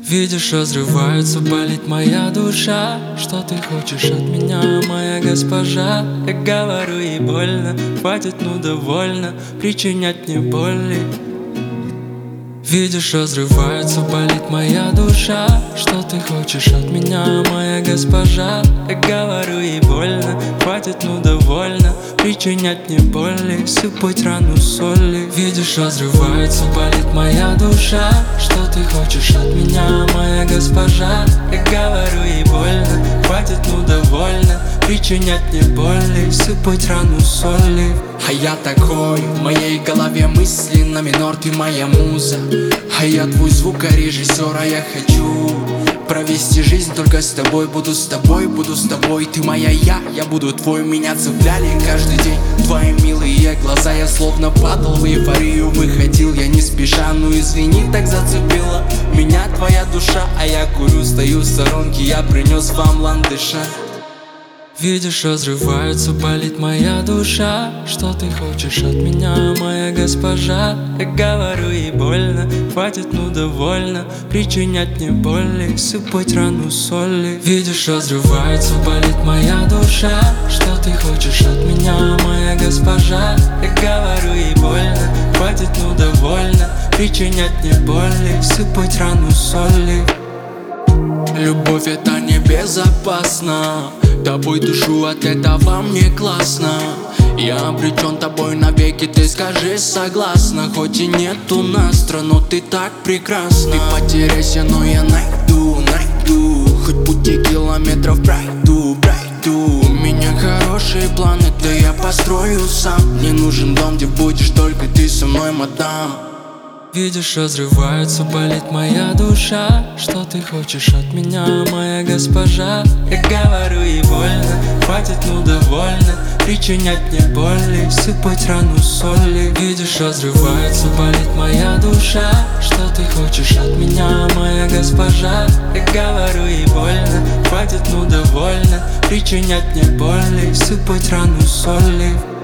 Видишь, разрывается, болит моя душа. Что ты хочешь от меня, моя госпожа? Я говорю, ей больно, хватит, ну довольно причинять мне боли. Видишь, разрывается, болит моя душа. Что ты хочешь от меня, моя госпожа? Я говорю, ей больно, хватит, ну довольно причинять мне боли, сыпать рану соли. Видишь, разрывается, болит моя душа. Что ты хочешь от меня, моя госпожа? Я говорю, ей больно, хватит, ну довольно причинять мне боли, сыпать рану соли. А я такой, в моей голове мысли на минор, ты моя муза. А я твой звукорежиссер, а я хочу провести жизнь только с тобой. Буду с тобой, буду с тобой, ты моя я буду твой. Меня цепляли каждый день твои милые глаза. Я словно падал в эйфорию, выходил я не спеша. Ну извини, так зацепила меня твоя душа. А я курю, стою в сторонке, я принес вам ландыша. Видишь, разрывается, болит моя душа. Что ты хочешь от меня, моя госпожа? Я говорю, ей больно, хватит, ну довольно причинять мне боли, сыпать рану соли. Видишь, разрывается, болит моя душа. Что ты хочешь от меня, моя госпожа? Я говорю, ей больно, хватит, ну довольно причинять мне боли, сыпать рану соли. Любовь это не безопасно, тобой душу, от этого мне классно. Я обречен тобой навеки, ты скажи согласна. Хоть и нету настро, но ты так прекрасна. Ты потеряйся, но я найду. Хоть пути километров пройду. У меня хорошие планы, да я построю сам. Мне нужен дом, где будешь только ты со мной, мадам. Видишь, разрывается, болит моя душа. Что ты хочешь от меня, моя госпожа? Я говорю, ей больно, хватит, ну довольно причинять мне боли, сыпать рану соли. Видишь, разрывается, болит моя душа. Что ты хочешь от меня, моя госпожа? Я говорю, ей больно, хватит, ну довольно причинять мне боли, сыпать рану соли.